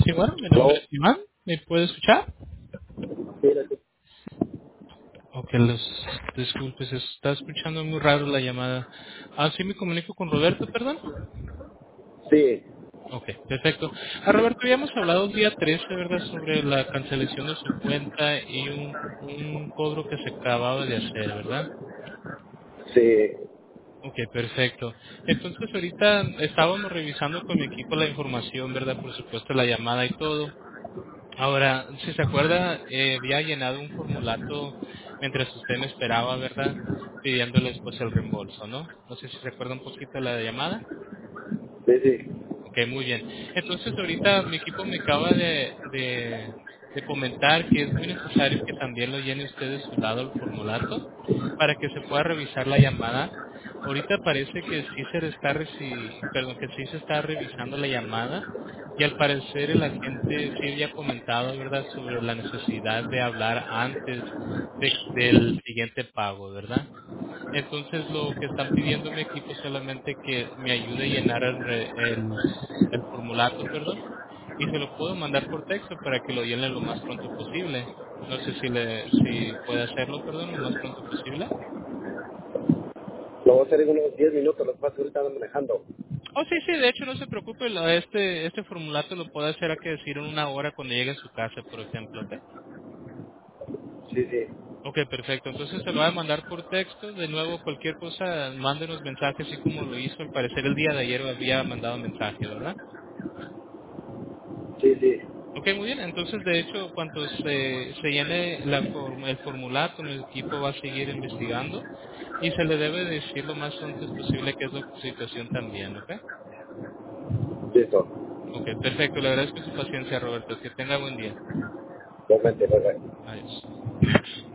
Sí, bueno, mi nombre Hello. es Iván. ¿Me puede escuchar? Sí, Ok, disculpe, se está escuchando muy raro la llamada. Ah, sí, me comunico con Roberto, perdón. sí, Ok, perfecto. Roberto, habíamos hablado el día 13, ¿verdad?, sobre la cancelación de su cuenta y un cobro que se acababa de hacer, ¿verdad? sí, Ok, perfecto. Entonces, ahorita estábamos revisando con mi equipo la información, ¿verdad? Por supuesto, la llamada y todo. Ahora, si se acuerda, había llenado un formulato mientras usted me esperaba, ¿verdad? Pidiéndoles pues el reembolso, ¿no? No sé si se acuerda un poquito de la llamada. sí, sí. Ok, muy bien. Entonces ahorita mi equipo me acaba de comentar que es muy necesario que también lo llene usted de su lado el formulato para que se pueda revisar la llamada. Ahorita parece que sí se está perdón, que sí se está revisando la llamada y al parecer el agente sí había comentado, ¿verdad?, sobre la necesidad de hablar antes del siguiente pago, ¿verdad? Entonces lo que están pidiendo mi equipo es solamente que me ayude a llenar el formulato, perdón, y se lo puedo mandar por texto para que lo llene lo más pronto posible. No sé si puede hacerlo, perdón, lo más pronto posible. Lo voy a hacer en unos 10 minutos, lo que pasa es que ahorita ando manejando. Oh, sí, sí, de hecho no se preocupe, este formulato lo puede hacer a que decir en una hora cuando llegue a su casa, por ejemplo, ¿ok? Sí, sí, Ok, perfecto. Entonces se lo voy a mandar por texto. De nuevo, cualquier cosa, mándenos mensajes, así como lo hizo. Al parecer el día de ayer había mandado mensaje, ¿verdad? sí, sí. Ok, muy bien. Entonces, de hecho, cuando se llene el formulario, el equipo va a seguir investigando y se le debe decir lo más antes posible qué es la situación también, ¿ok? Listo. Ok, perfecto. Le agradezco su paciencia, Roberto. Que tenga buen día. Igualmente, bye, bye. Adiós.